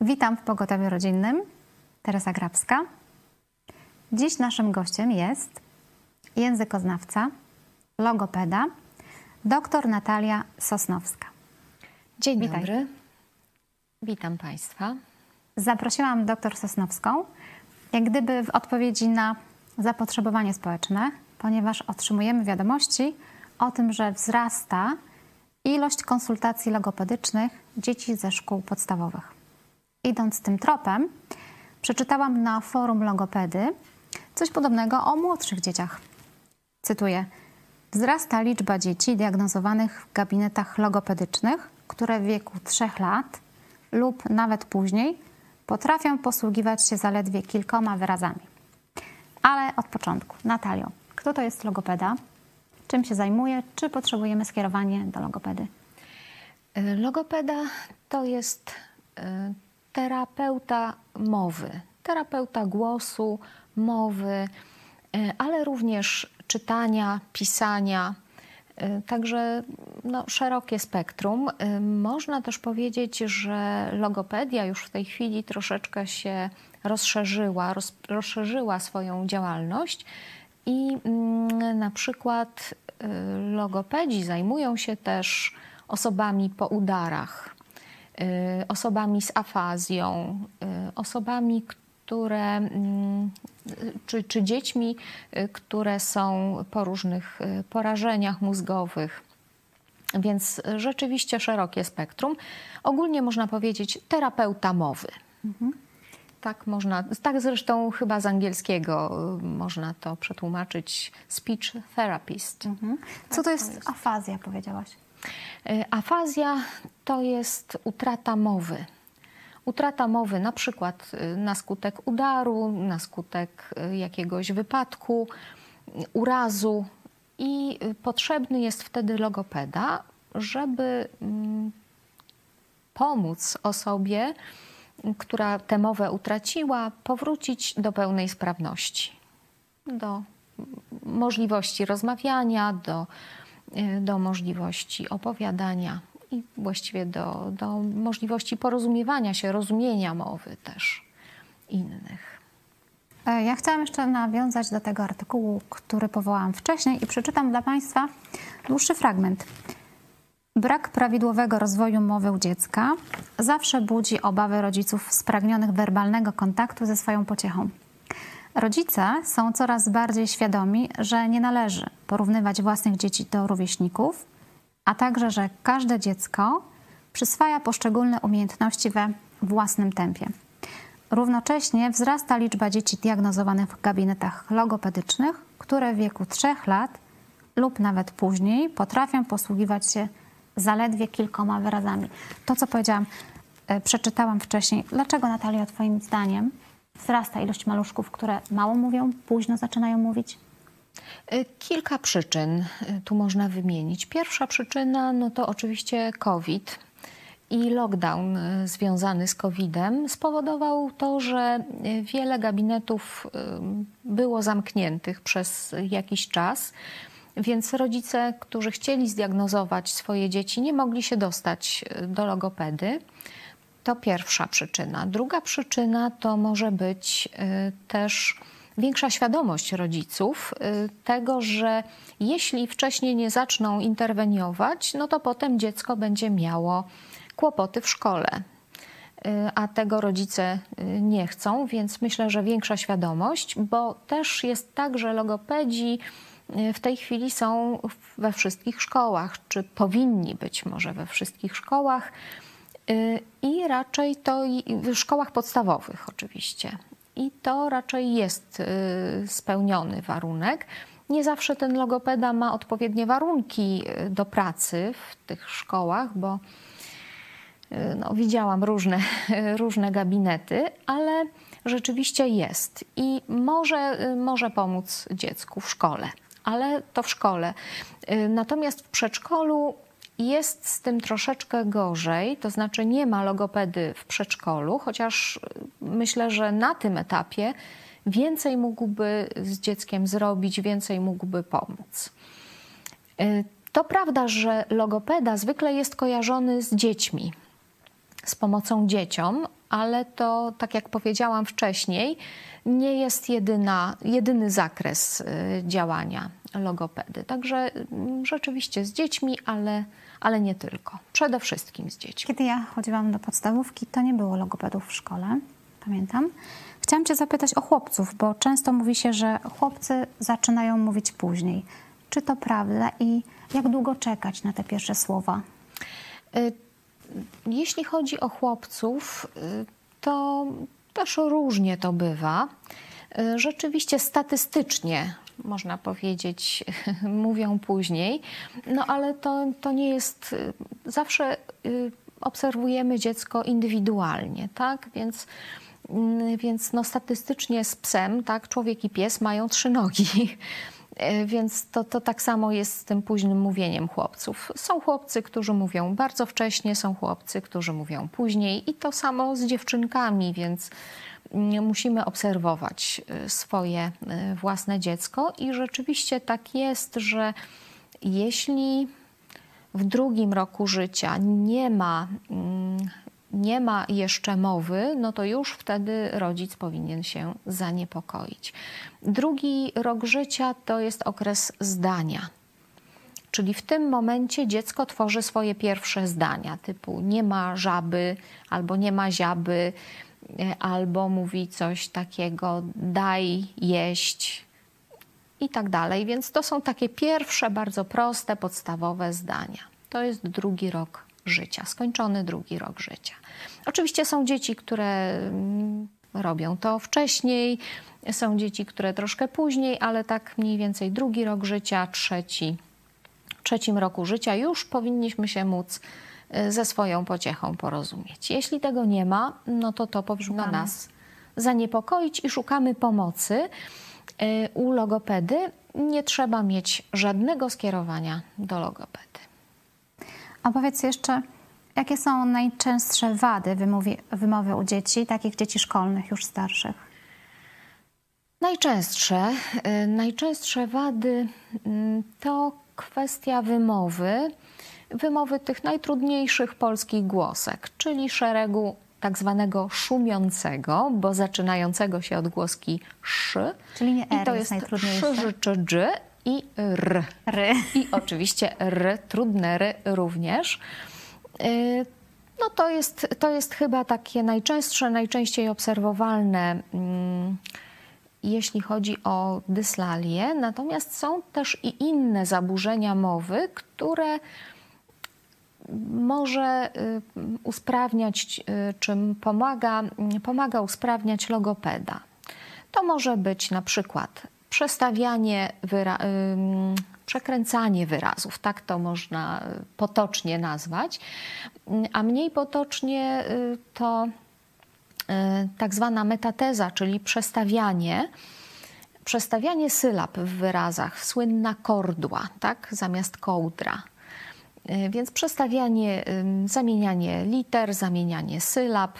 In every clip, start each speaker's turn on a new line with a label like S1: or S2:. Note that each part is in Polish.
S1: Witam w Pogotowiu Rodzinnym. Teresa Grabska. Dziś naszym gościem jest językoznawca, logopeda, dr Natalia Sosnowska.
S2: Dzień
S1: Witaj.
S2: dobry. Witam Państwa.
S1: Zaprosiłam dr Sosnowską, jak gdyby w odpowiedzi na zapotrzebowanie społeczne, ponieważ otrzymujemy wiadomości o tym, że wzrasta ilość konsultacji logopedycznych dzieci ze szkół podstawowych. Idąc tym tropem, przeczytałam na forum logopedy coś podobnego o młodszych dzieciach. Cytuję: wzrasta liczba dzieci diagnozowanych w gabinetach logopedycznych, które w wieku 3 lat lub nawet później potrafią posługiwać się zaledwie kilkoma wyrazami. Ale od początku. Natalio, kto to jest logopeda? Czym się zajmuje? Czy potrzebujemy skierowania do logopedy?
S2: Logopeda to jest terapeuta mowy, terapeuta głosu, mowy, ale również czytania, pisania. Także szerokie spektrum. Można też powiedzieć, że logopedia już w tej chwili troszeczkę się rozszerzyła swoją działalność i na przykład logopedzi zajmują się też osobami po udarach, osobami z afazją, osobami, czy dziećmi, które są po różnych porażeniach mózgowych. Więc rzeczywiście szerokie spektrum. Ogólnie można powiedzieć terapeuta mowy. Tak można, tak zresztą chyba z angielskiego można to przetłumaczyć, speech therapist.
S1: Co to jest afazja, powiedziałaś?
S2: Afazja to jest utrata mowy. Utrata mowy na przykład na skutek udaru, na skutek jakiegoś wypadku, urazu i potrzebny jest wtedy logopeda, żeby pomóc osobie, która tę mowę utraciła, powrócić do pełnej sprawności, do możliwości rozmawiania, do możliwości opowiadania i właściwie do możliwości porozumiewania się, rozumienia mowy też innych.
S1: Ja chciałam jeszcze nawiązać do tego artykułu, który powołałam wcześniej i przeczytam dla Państwa dłuższy fragment. Brak prawidłowego rozwoju mowy u dziecka zawsze budzi obawy rodziców spragnionych werbalnego kontaktu ze swoją pociechą. Rodzice są coraz bardziej świadomi, że nie należy porównywać własnych dzieci do rówieśników, a także, że każde dziecko przyswaja poszczególne umiejętności we własnym tempie. Równocześnie wzrasta liczba dzieci diagnozowanych w gabinetach logopedycznych, które w wieku 3 lat lub nawet później potrafią posługiwać się zaledwie kilkoma wyrazami. To, co powiedziałam, przeczytałam wcześniej. Dlaczego, Natalia, Twoim zdaniem wzrasta ilość maluszków, które mało mówią, późno zaczynają mówić?
S2: Kilka przyczyn tu można wymienić. Pierwsza przyczyna to oczywiście COVID i lockdown związany z COVID-em spowodował to, że wiele gabinetów było zamkniętych przez jakiś czas, więc rodzice, którzy chcieli zdiagnozować swoje dzieci, nie mogli się dostać do logopedy. To pierwsza przyczyna. Druga przyczyna to może być też większa świadomość rodziców tego, że jeśli wcześniej nie zaczną interweniować, to potem dziecko będzie miało kłopoty w szkole. A tego rodzice nie chcą, więc myślę, że większa świadomość, bo też jest tak, że logopedzi w tej chwili są we wszystkich szkołach, czy powinni być może we wszystkich szkołach i raczej to w szkołach podstawowych oczywiście. I to raczej jest spełniony warunek. Nie zawsze ten logopeda ma odpowiednie warunki do pracy w tych szkołach, bo widziałam różne gabinety, ale rzeczywiście jest i może pomóc dziecku w szkole, ale to w szkole. Natomiast w przedszkolu jest z tym troszeczkę gorzej, to znaczy nie ma logopedy w przedszkolu, chociaż myślę, że na tym etapie więcej mógłby z dzieckiem zrobić, więcej mógłby pomóc. To prawda, że logopeda zwykle jest kojarzony z dziećmi, z pomocą dzieciom, ale to, tak jak powiedziałam wcześniej, nie jest jedyny zakres działania logopedy. Także rzeczywiście z dziećmi, ale nie tylko. Przede wszystkim z dziećmi.
S1: Kiedy ja chodziłam do podstawówki, to nie było logopedów w szkole, pamiętam. Chciałam cię zapytać o chłopców, bo często mówi się, że chłopcy zaczynają mówić później. Czy to prawda i jak długo czekać na te pierwsze słowa?
S2: Jeśli chodzi o chłopców, to też różnie to bywa. Rzeczywiście statystycznie, można powiedzieć, mówią później, no ale to nie jest... Zawsze obserwujemy dziecko indywidualnie, tak? Więc no, statystycznie z psem, tak, człowiek i pies mają 3 nogi. Więc to tak samo jest z tym późnym mówieniem chłopców. Są chłopcy, którzy mówią bardzo wcześnie, są chłopcy, którzy mówią później i to samo z dziewczynkami, więc musimy obserwować swoje własne dziecko i rzeczywiście tak jest, że jeśli w 2. roku życia nie ma jeszcze mowy, no to już wtedy rodzic powinien się zaniepokoić. 2. rok życia to jest okres zdania. Czyli w tym momencie dziecko tworzy swoje pierwsze zdania, typu nie ma żaby, albo nie ma ziaby, albo mówi coś takiego daj jeść i tak dalej. Więc to są takie pierwsze, bardzo proste, podstawowe zdania. To jest 2. rok życia, skończony 2. rok życia. Oczywiście są dzieci, które robią to wcześniej, są dzieci, które troszkę później, ale tak mniej więcej 2. rok życia, 3. roku życia już powinniśmy się móc ze swoją pociechą porozumieć. Jeśli tego nie ma, no to powinno nas zaniepokoić i szukamy pomocy u logopedy. Nie trzeba mieć żadnego skierowania do logopedy.
S1: A powiedz jeszcze, jakie są najczęstsze wady wymowy u dzieci, takich dzieci szkolnych, już starszych?
S2: Najczęstsze wady to kwestia wymowy tych najtrudniejszych polskich głosek, czyli szeregu tak zwanego szumiącego, bo zaczynającego się od głoski sz.
S1: Czyli nie R
S2: I to
S1: jest
S2: jest
S1: najtrudniejsze.
S2: sz, czy dż i r. I oczywiście r, trudne r również. No to jest chyba takie najczęściej obserwowalne, jeśli chodzi o dyslalię. Natomiast są też i inne zaburzenia mowy, które może usprawniać, czym pomaga usprawniać logopeda. To może być na przykład przekręcanie wyrazów, tak to można potocznie nazwać, a mniej potocznie to tak zwana metateza, czyli przestawianie sylab w wyrazach, słynna kordła, tak, zamiast kołdra. Więc przestawianie, zamienianie liter, zamienianie sylab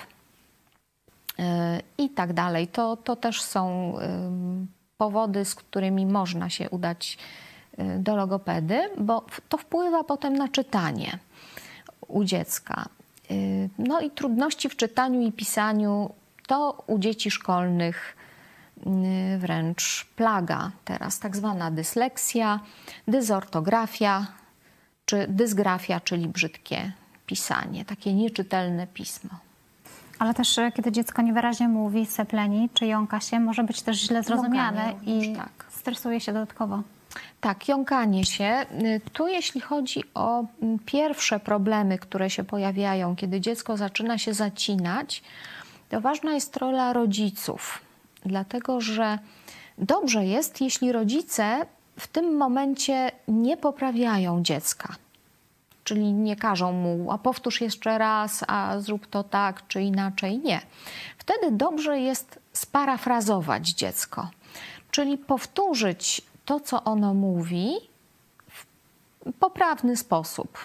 S2: i tak dalej. To też są powody, z którymi można się udać do logopedy, bo to wpływa potem na czytanie u dziecka. No i trudności w czytaniu i pisaniu to u dzieci szkolnych wręcz plaga teraz, tak zwana dysleksja, dysortografia czy dysgrafia, czyli brzydkie pisanie, takie nieczytelne pismo.
S1: Ale też kiedy dziecko niewyraźnie mówi, sepleni czy jąka się, może być też źle zrozumiane i
S2: tak.
S1: stresuje się dodatkowo.
S2: Tak, jąkanie się. Tu jeśli chodzi o pierwsze problemy, które się pojawiają, kiedy dziecko zaczyna się zacinać, to ważna jest rola rodziców. Dlatego, że dobrze jest, jeśli rodzice w tym momencie nie poprawiają dziecka. Czyli nie każą mu, a powtórz jeszcze raz, a zrób to tak czy inaczej. Nie. Wtedy dobrze jest sparafrazować dziecko. Czyli powtórzyć to, co ono mówi w poprawny sposób.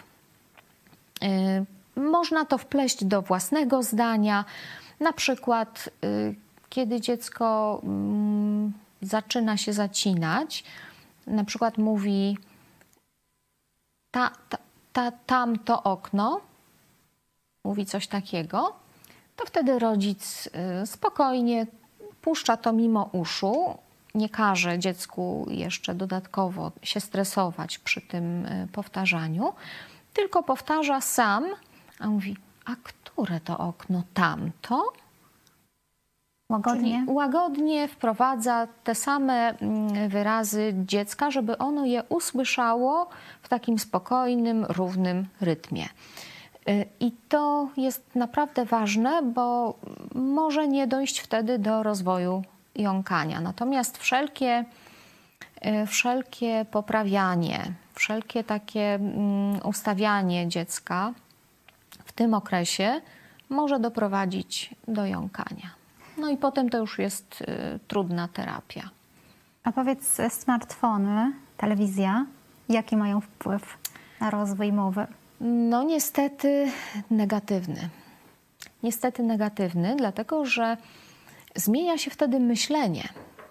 S2: Można to wpleść do własnego zdania. Na przykład, kiedy dziecko zaczyna się zacinać, na przykład mówi tamto okno, mówi coś takiego, to wtedy rodzic spokojnie puszcza to mimo uszu, nie każe dziecku jeszcze dodatkowo się stresować przy tym powtarzaniu, tylko powtarza sam, a mówi, a które to okno? Tamto?
S1: Łagodnie?
S2: Czyli łagodnie wprowadza te same wyrazy dziecka, żeby ono je usłyszało w takim spokojnym, równym rytmie. I to jest naprawdę ważne, bo może nie dojść wtedy do rozwoju jąkania. Natomiast wszelkie poprawianie, wszelkie takie ustawianie dziecka w tym okresie może doprowadzić do jąkania. No i potem to już jest trudna terapia.
S1: A powiedz, smartfony, telewizja, jaki mają wpływ na rozwój mowy?
S2: No niestety negatywny. Niestety negatywny, dlatego że zmienia się wtedy myślenie.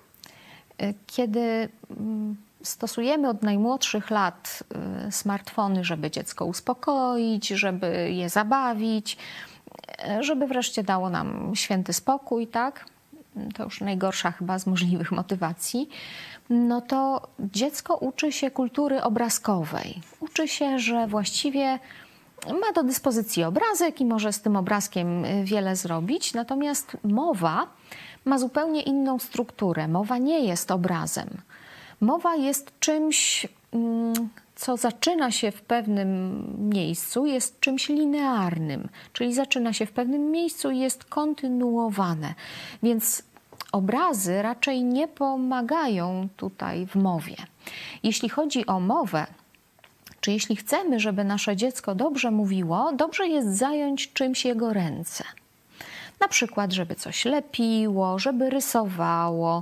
S2: Kiedy stosujemy od najmłodszych lat smartfony, żeby dziecko uspokoić, żeby je zabawić, żeby wreszcie dało nam święty spokój, tak? To już najgorsza chyba z możliwych motywacji. No to dziecko uczy się kultury obrazkowej. Uczy się, że właściwie ma do dyspozycji obrazek i może z tym obrazkiem wiele zrobić. Natomiast mowa ma zupełnie inną strukturę. Mowa nie jest obrazem. Mowa jest czymś, co zaczyna się w pewnym miejscu, jest czymś linearnym, czyli zaczyna się w pewnym miejscu i jest kontynuowane. Więc obrazy raczej nie pomagają tutaj w mowie. Jeśli chodzi o mowę, czy jeśli chcemy, żeby nasze dziecko dobrze mówiło, dobrze jest zająć czymś jego ręce. Na przykład, żeby coś lepiło, żeby rysowało,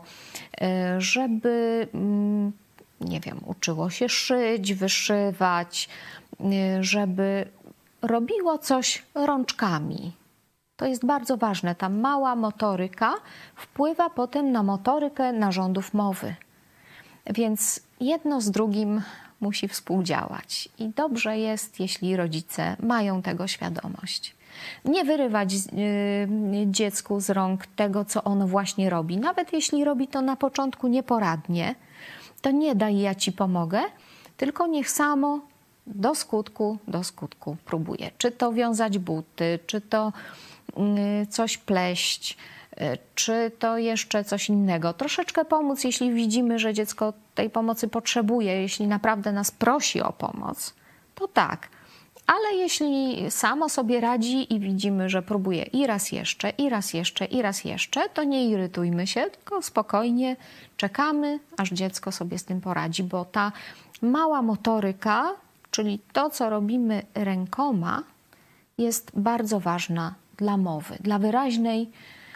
S2: żeby, nie wiem, uczyło się szyć, wyszywać, żeby robiło coś rączkami. To jest bardzo ważne. Ta mała motoryka wpływa potem na motorykę narządów mowy. Więc jedno z drugim musi współdziałać. I dobrze jest, jeśli rodzice mają tego świadomość. Nie wyrywać dziecku z rąk tego, co ono właśnie robi. Nawet jeśli robi to na początku nieporadnie, to nie daj, ja ci pomogę, tylko niech samo do skutku próbuje. Czy to wiązać buty, czy to coś pleść, czy to jeszcze coś innego. Troszeczkę pomóc, jeśli widzimy, że dziecko tej pomocy potrzebuje, jeśli naprawdę nas prosi o pomoc, to tak. Ale jeśli samo sobie radzi i widzimy, że próbuje i raz jeszcze, i raz jeszcze, i raz jeszcze, to nie irytujmy się, tylko spokojnie czekamy, aż dziecko sobie z tym poradzi, bo ta mała motoryka, czyli to, co robimy rękoma, jest bardzo ważna dla mowy, dla wyraźnej,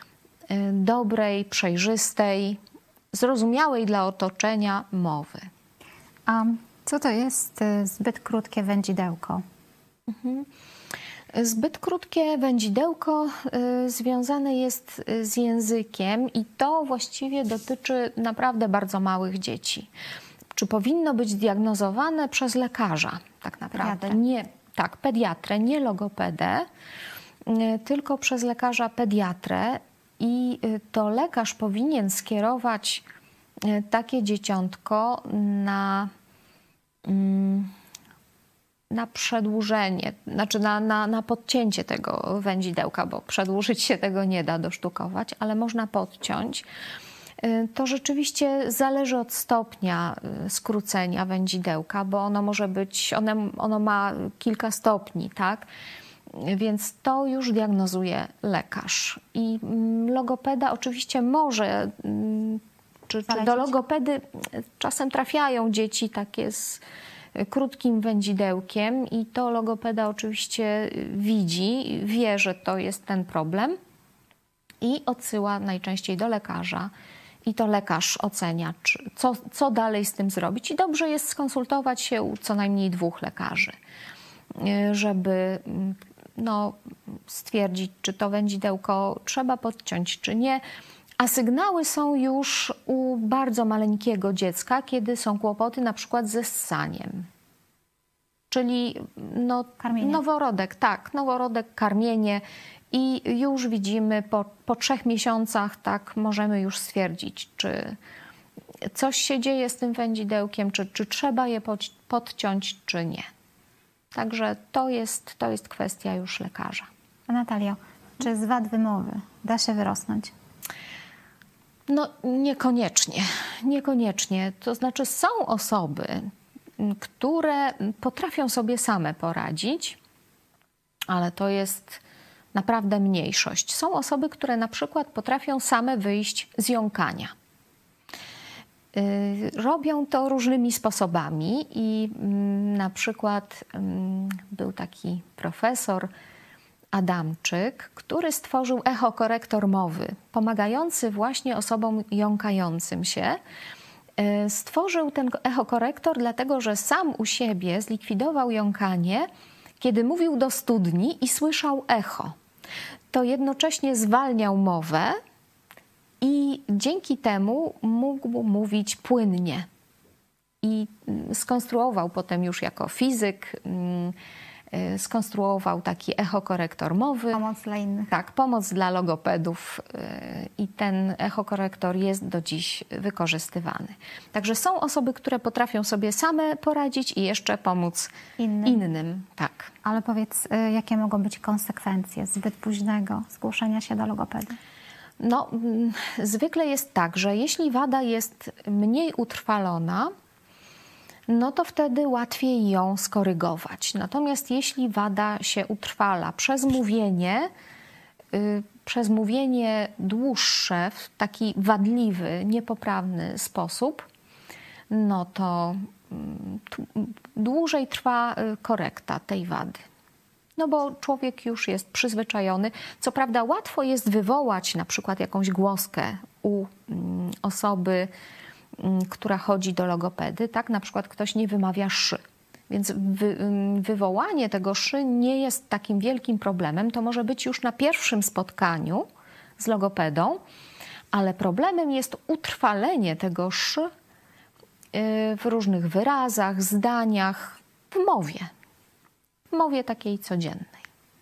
S2: dobrej, przejrzystej, zrozumiałej dla otoczenia mowy.
S1: A co to jest zbyt krótkie wędzidełko?
S2: Zbyt krótkie wędzidełko związane jest z językiem i to właściwie dotyczy naprawdę bardzo małych dzieci. Czy powinno być diagnozowane przez lekarza tak naprawdę?
S1: Pediatrę.
S2: Pediatrę, nie logopedę, tylko przez lekarza pediatrę i to lekarz powinien skierować takie dzieciątko na przedłużenie, znaczy na podcięcie tego wędzidełka, bo przedłużyć się tego nie da, dosztukować, ale można podciąć. To rzeczywiście zależy od stopnia skrócenia wędzidełka, bo ono może być, ono ma kilka stopni, tak? Więc to już diagnozuje lekarz. I logopeda oczywiście może, czy do logopedy czasem trafiają dzieci takie z krótkim wędzidełkiem i to logopeda oczywiście widzi, wie, że to jest ten problem i odsyła najczęściej do lekarza i to lekarz ocenia, co dalej z tym zrobić. I dobrze jest skonsultować się u co najmniej 2 lekarzy, żeby stwierdzić, czy to wędzidełko trzeba podciąć, czy nie. A sygnały są już u bardzo maleńkiego dziecka, kiedy są kłopoty na przykład ze ssaniem. Czyli noworodek, karmienie. i już widzimy po 3 miesiącach, tak, możemy już stwierdzić, czy coś się dzieje z tym wędzidełkiem, czy trzeba je podciąć, czy nie. Także to jest kwestia już lekarza.
S1: Natalio, czy z wad wymowy da się wyrosnąć?
S2: No niekoniecznie, niekoniecznie. To znaczy są osoby, które potrafią sobie same poradzić, ale to jest naprawdę mniejszość. Są osoby, które na przykład potrafią same wyjść z jąkania. Robią to różnymi sposobami i na przykład był taki profesor Adamczyk, który stworzył echokorektor mowy, pomagający właśnie osobom jąkającym się. Stworzył ten echokorektor dlatego, że sam u siebie zlikwidował jąkanie, kiedy mówił do studni i słyszał echo. To jednocześnie zwalniał mowę i dzięki temu mógł mówić płynnie. I skonstruował potem już jako fizyk, skonstruował taki echokorektor mowy.
S1: Pomoc dla innych.
S2: Tak, pomoc dla logopedów i ten echokorektor jest do dziś wykorzystywany. Także są osoby, które potrafią sobie same poradzić i jeszcze pomóc innym. Tak.
S1: Ale powiedz, jakie mogą być konsekwencje zbyt późnego zgłoszenia się do logopedy?
S2: No, zwykle jest tak, że jeśli wada jest mniej utrwalona, no to wtedy łatwiej ją skorygować. Natomiast jeśli wada się utrwala przez mówienie dłuższe, w taki wadliwy, niepoprawny sposób, no to dłużej trwa korekta tej wady. No bo człowiek już jest przyzwyczajony. Co prawda łatwo jest wywołać na przykład jakąś głoskę u osoby, która chodzi do logopedy, tak? Na przykład ktoś nie wymawia szy. Więc wywołanie tego szy nie jest takim wielkim problemem. To może być już na pierwszym spotkaniu z logopedą, ale problemem jest utrwalenie tego szy w różnych wyrazach, zdaniach, w mowie takiej codziennej.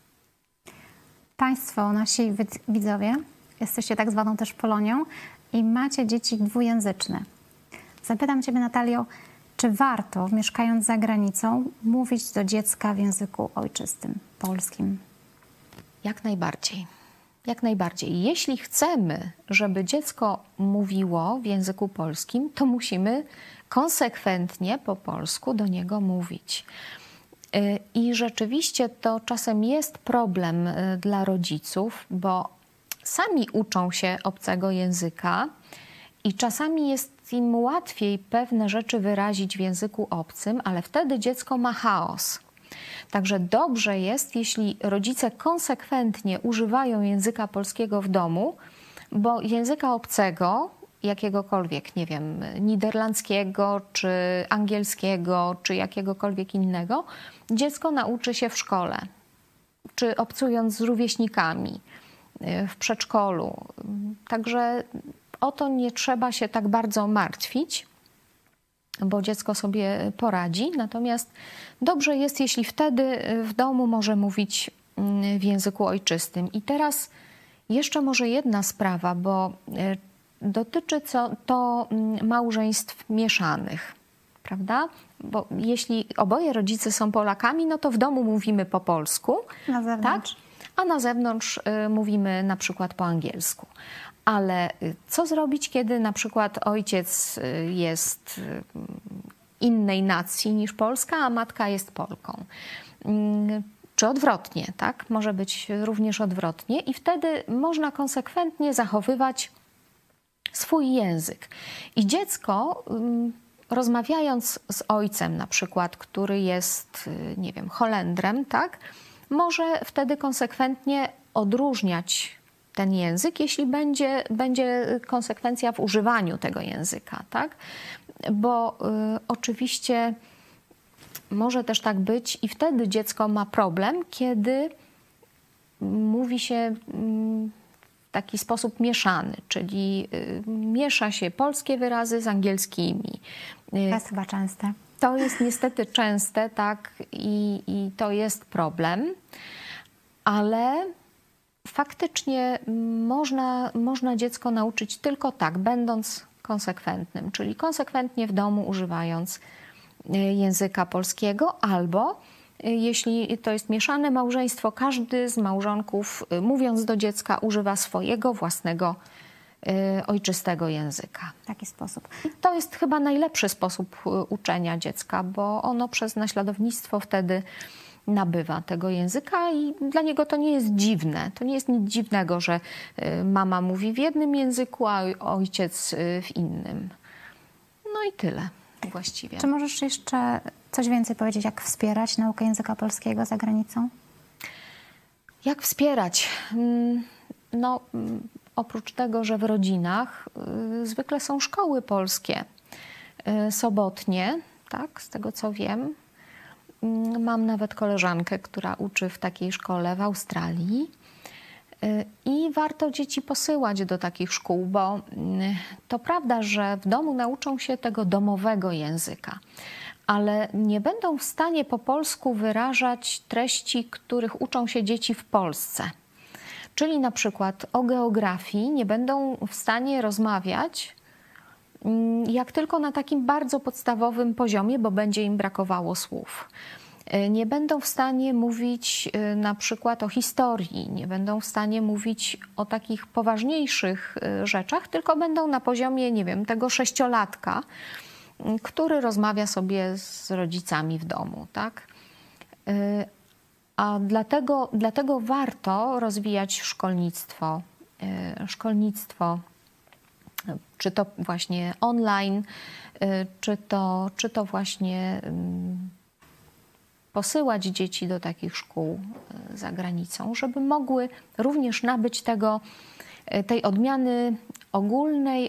S1: Państwo, nasi widzowie, jesteście tak zwaną też Polonią i macie dzieci dwujęzyczne. Zapytam Ciebie, Natalio, czy warto, mieszkając za granicą, mówić do dziecka w języku ojczystym, polskim?
S2: Jak najbardziej. Jak najbardziej. Jeśli chcemy, żeby dziecko mówiło w języku polskim, to musimy konsekwentnie po polsku do niego mówić. I rzeczywiście to czasem jest problem dla rodziców, bo sami uczą się obcego języka i czasami jest im łatwiej pewne rzeczy wyrazić w języku obcym, ale wtedy dziecko ma chaos. Także dobrze jest, jeśli rodzice konsekwentnie używają języka polskiego w domu, bo języka obcego, jakiegokolwiek, nie wiem, niderlandzkiego, czy angielskiego, czy jakiegokolwiek innego, dziecko nauczy się w szkole, czy obcując z rówieśnikami, w przedszkolu. Także o to nie trzeba się tak bardzo martwić, bo dziecko sobie poradzi. Natomiast dobrze jest, jeśli wtedy w domu może mówić w języku ojczystym. I teraz jeszcze może jedna sprawa, bo dotyczy to małżeństw mieszanych, prawda? Bo jeśli oboje rodzice są Polakami, no to w domu mówimy po polsku,
S1: Na zewnątrz.
S2: tak? A na zewnątrz mówimy na przykład po angielsku. Ale co zrobić, kiedy na przykład ojciec jest innej nacji niż Polska, a matka jest Polką? Czy odwrotnie, tak? Może być również odwrotnie i wtedy można konsekwentnie zachowywać swój język. I dziecko, rozmawiając z ojcem na przykład, który jest, nie wiem, Holendrem, tak? Może wtedy konsekwentnie odróżniać ten język, jeśli będzie konsekwencja w używaniu tego języka, tak? Bo oczywiście może też tak być i wtedy dziecko ma problem, kiedy mówi się w taki sposób mieszany, czyli miesza się polskie wyrazy z angielskimi.
S1: To jest chyba częste.
S2: To jest niestety częste, tak, i to jest problem, ale faktycznie można dziecko nauczyć tylko tak, będąc konsekwentnym, czyli konsekwentnie w domu używając języka polskiego, albo jeśli to jest mieszane małżeństwo, każdy z małżonków, mówiąc do dziecka, używa swojego własnego ojczystego języka.
S1: W taki sposób.
S2: To jest chyba najlepszy sposób uczenia dziecka, bo ono przez naśladownictwo wtedy nabywa tego języka i dla niego to nie jest dziwne. To nie jest nic dziwnego, że mama mówi w jednym języku, a ojciec w innym. No i tyle właściwie.
S1: Czy możesz jeszcze coś więcej powiedzieć, jak wspierać naukę języka polskiego za granicą?
S2: Jak wspierać? No, oprócz tego, że w rodzinach zwykle są szkoły polskie sobotnie, tak, z tego co wiem. Mam nawet koleżankę, która uczy w takiej szkole w Australii i warto dzieci posyłać do takich szkół, bo to prawda, że w domu nauczą się tego domowego języka, ale nie będą w stanie po polsku wyrażać treści, których uczą się dzieci w Polsce. Czyli na przykład o geografii nie będą w stanie rozmawiać jak tylko na takim bardzo podstawowym poziomie, bo będzie im brakowało słów. Nie będą w stanie mówić na przykład o historii, nie będą w stanie mówić o takich poważniejszych rzeczach, tylko będą na poziomie, nie wiem, tego 6-latka, który rozmawia sobie z rodzicami w domu, tak? A dlatego warto rozwijać szkolnictwo, czy to właśnie online, czy to właśnie posyłać dzieci do takich szkół za granicą, żeby mogły również nabyć tej odmiany ogólnej,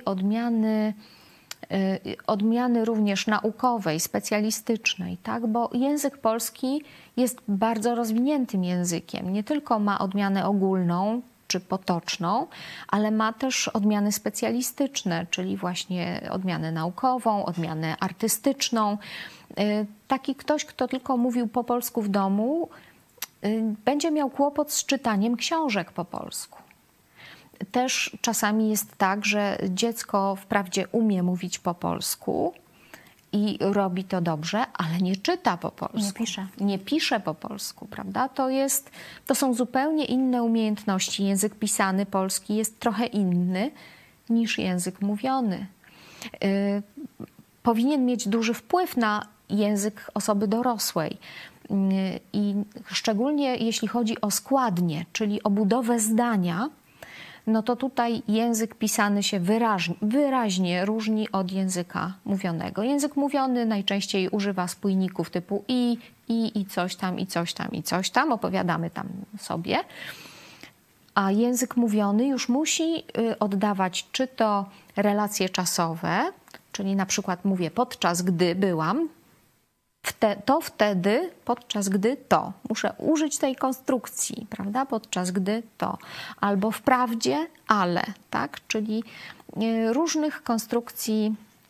S2: odmiany również naukowej, specjalistycznej, tak? Bo język polski jest bardzo rozwiniętym językiem. Nie tylko ma odmianę ogólną czy potoczną, ale ma też odmiany specjalistyczne, czyli właśnie odmianę naukową, odmianę artystyczną. Taki ktoś, kto tylko mówił po polsku w domu, będzie miał kłopot z czytaniem książek po polsku. Też czasami jest tak, że dziecko wprawdzie umie mówić po polsku i robi to dobrze, ale nie czyta po polsku. Nie pisze po polsku, prawda? To są zupełnie inne umiejętności. Język pisany polski jest trochę inny niż język mówiony. Powinien mieć duży wpływ na język osoby dorosłej. I szczególnie jeśli chodzi o składnie, czyli o budowę zdania, no to tutaj język pisany się wyraźnie różni od języka mówionego. Język mówiony najczęściej używa spójników typu i coś tam, i coś tam, i coś tam. Opowiadamy tam sobie. A język mówiony już musi oddawać czy to relacje czasowe, czyli na przykład mówię podczas gdy byłam, to wtedy, podczas gdy to. Muszę użyć tej konstrukcji, prawda? Podczas gdy to. Albo wprawdzie, ale, tak? Czyli różnych konstrukcji,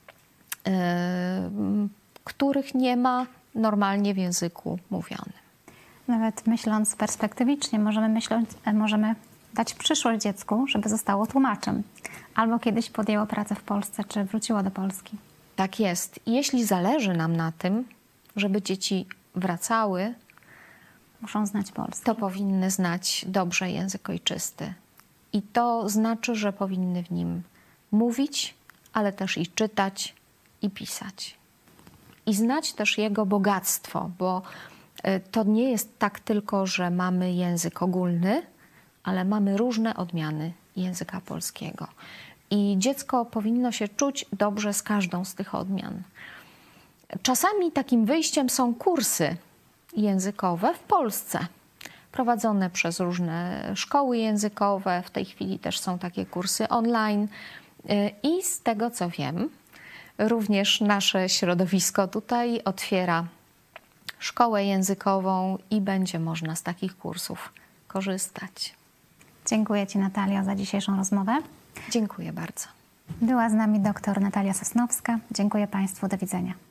S2: których nie ma normalnie w języku mówionym.
S1: Nawet myśląc perspektywicznie, możemy dać przyszłość dziecku, żeby zostało tłumaczem. Albo kiedyś podjęło pracę w Polsce, czy wróciło do Polski.
S2: Tak jest. Jeśli zależy nam na tym, żeby dzieci wracały,
S1: muszą znać polski.
S2: To powinny znać dobrze język ojczysty. I to znaczy, że powinny w nim mówić, ale też i czytać, i pisać. I znać też jego bogactwo, bo to nie jest tak tylko, że mamy język ogólny, ale mamy różne odmiany języka polskiego. I dziecko powinno się czuć dobrze z każdą z tych odmian. Czasami takim wyjściem są kursy językowe w Polsce, prowadzone przez różne szkoły językowe. W tej chwili też są takie kursy online. I z tego co wiem, również nasze środowisko tutaj otwiera szkołę językową i będzie można z takich kursów korzystać.
S1: Dziękuję Ci, Natalio, za dzisiejszą rozmowę.
S2: Dziękuję bardzo.
S1: Była z nami dr Natalia Sosnowska. Dziękuję Państwu. Do widzenia.